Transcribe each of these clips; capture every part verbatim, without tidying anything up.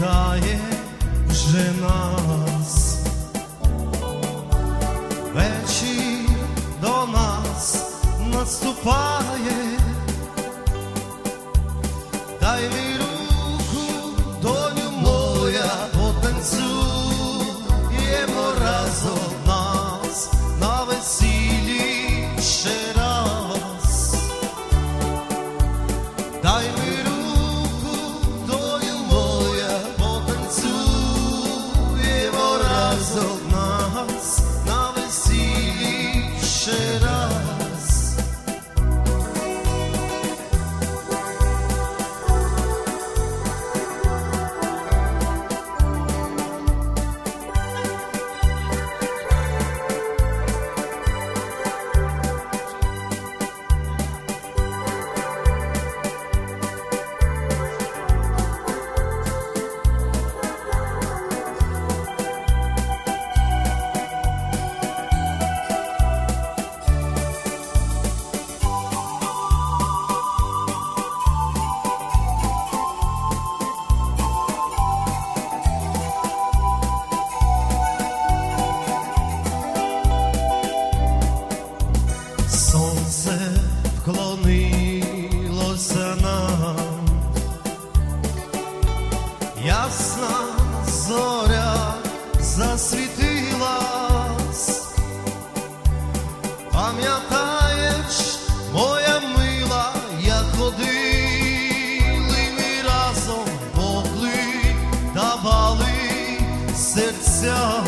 вітає вже нас. Вечір до нас наступає, дай мені руку, доню моя, потанцюємо разом нас на весіллі ще раз. Дай мені руку, доню моя, потанцюємо разом нас на весіллі ще раз. Сонце вклонилося нам, ясна зоря засвітилась. Пам'ятаєш, моя мила, як ходили ми разом, поклик давали серцям.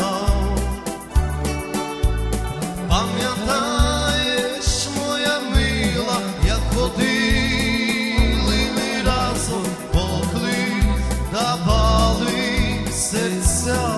Пам'ятаєш, моя мила, як ходили ми разом, поклик давали серця.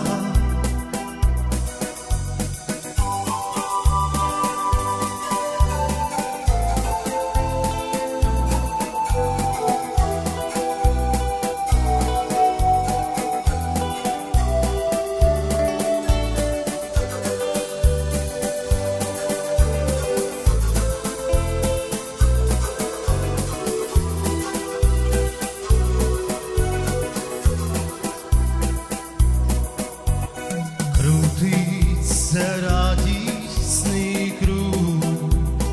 Крутиться радісний круг,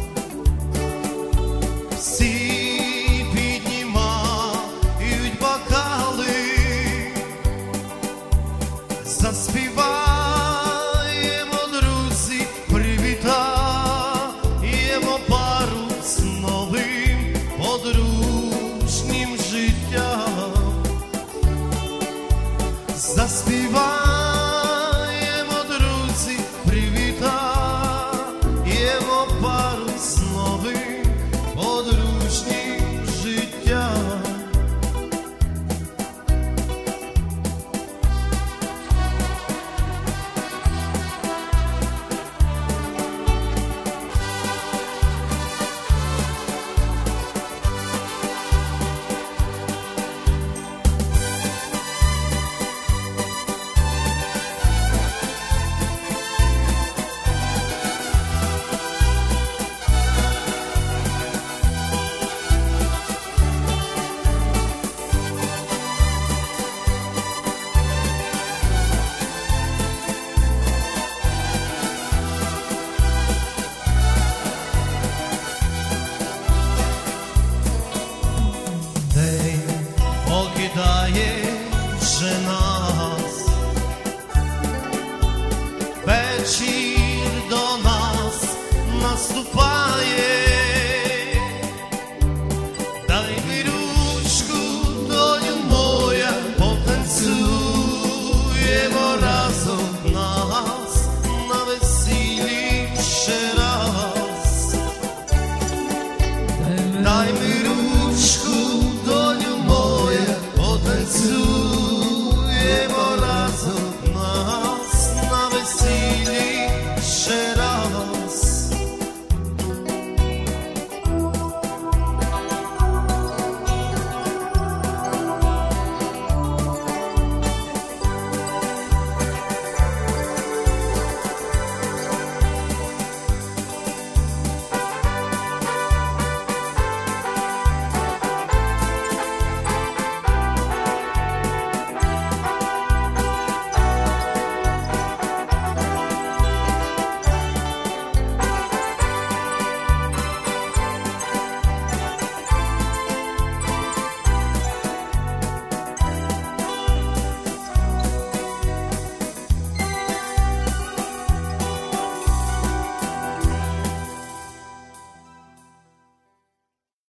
всі піднімають бокали, заспіваємо, друзі, привітаємо пару з новим подружнім життям. Заспіваємо